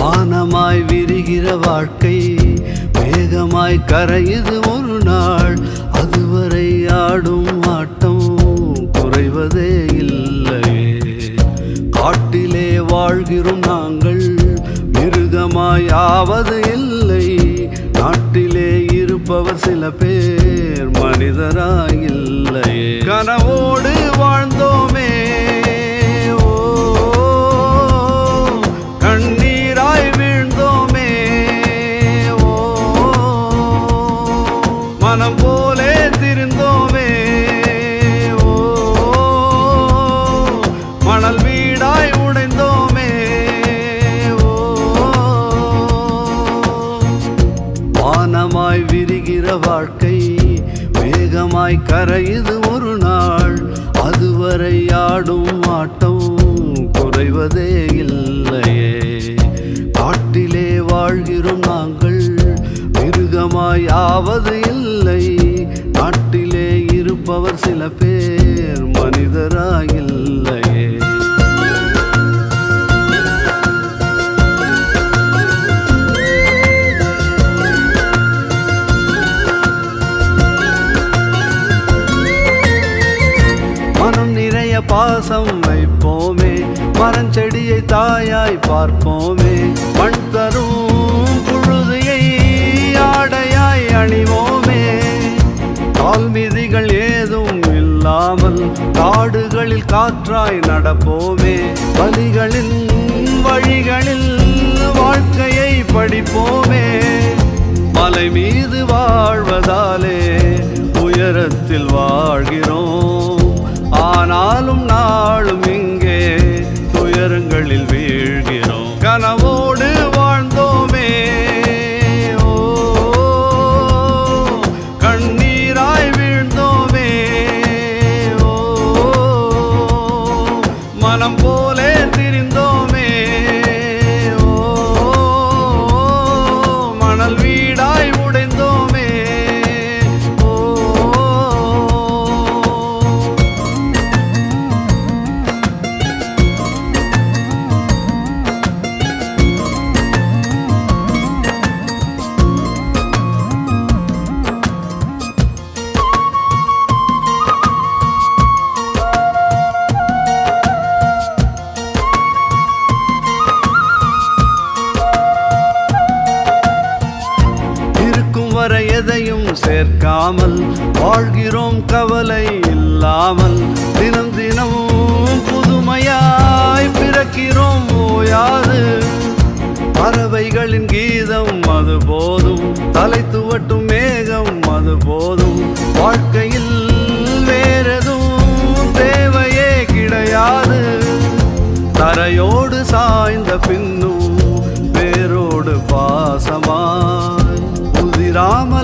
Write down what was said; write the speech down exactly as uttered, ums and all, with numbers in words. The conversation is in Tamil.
வானமாய் விரிகிற வாழ்க்கை வேகமாய் கரையுது ஒரு நாள். அதுவரை ஆடும் ஆட்டம் குறைவதே இல்லையே. காட்டிலே வாழ்கிறோம் நாங்கள், மிருகமாய் ஆவது இல்லை. நாட்டிலே இருப்பவர் சில பேர் மனிதராய் இல்லையே. கனவோடு வாழ்ந்தோமே, ஓ கண்ணீராய் வீழ்ந்தோமே, ஓ மனம் போலே திரிந்தோமே, ஓ மணல் வீடாய் உடைந்தோமே, ஓ வானமாய் விரிகிற வாழ்க்கை வேகமாய் கரையுது ஒரு நாள். அதுவரை ஆடும் ஆட்டம் குறைவதே இல்லையே. காட்டிலே வாழ்கிறோம் நாங்கள், மிருகமாய் ஆவது இல்லை. நாட்டிலே இருப்பவர் சில பேர் மனிதராய் இல்லையே. மனம் நிறைய பாசம் வைப்போமே, மரஞ்செடியை தாயாய் பார்ப்போமே. மண் தரும் புழுதியை ஆடையாய் அணிவோமே. கால் மிதிகள் ஏதும் இல்லாமல் காடுகளில் காற்றாய் நடப்போமே. வலிகளின் வழிகளில் வாழ்க்கையை படிப்போமே. மலை மீது வாழ்வதாலே உயரத்தில் வாழ்கிறோம். ஆனாலும் நாளும் இங்கே துயரங்களில் வீழ்கிறோம். கனவோடு வாழ்ந்தோமே, ஓ கண்ணீராய் வீழ்ந்தோமே, ஓ மனம் போலே திரிந்தோமே, ஓ மணல் வீடாய் உடைந்தோமே, ஓ வரை எதையும் சேர்க்காமல் வாழ்கிறோம் கவலை இல்லாமல். தினம் தினம் புதுமையாய் பிறக்கிறோம் ஓயாது. பறவைகளின் கீதம் அது போதும், தலை துவட்டும் மேகம் அது போதும். வாழ்க்கையில் வேறெதும் தேவையே கிடையாது. தரையோடு சாய்ந்த பின்னும் வேரோடு பாசமாய் ராம